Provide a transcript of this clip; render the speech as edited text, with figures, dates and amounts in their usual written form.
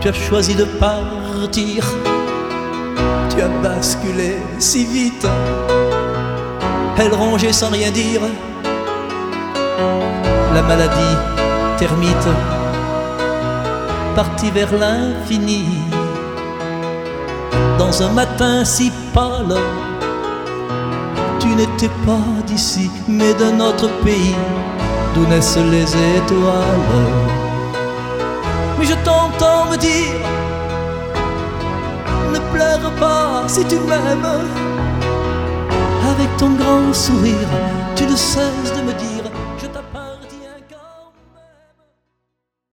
as choisi de partir. Tu as basculé si vite, elle rongeait sans rien dire. La maladie termite, partie vers l'infini. Dans un matin si pâle, tu n'étais pas d'ici, mais d'un autre pays, d'où naissent les étoiles. Mais je t'entends me dire, ne pleure pas si tu m'aimes. Avec ton grand sourire, tu ne cesses de me dire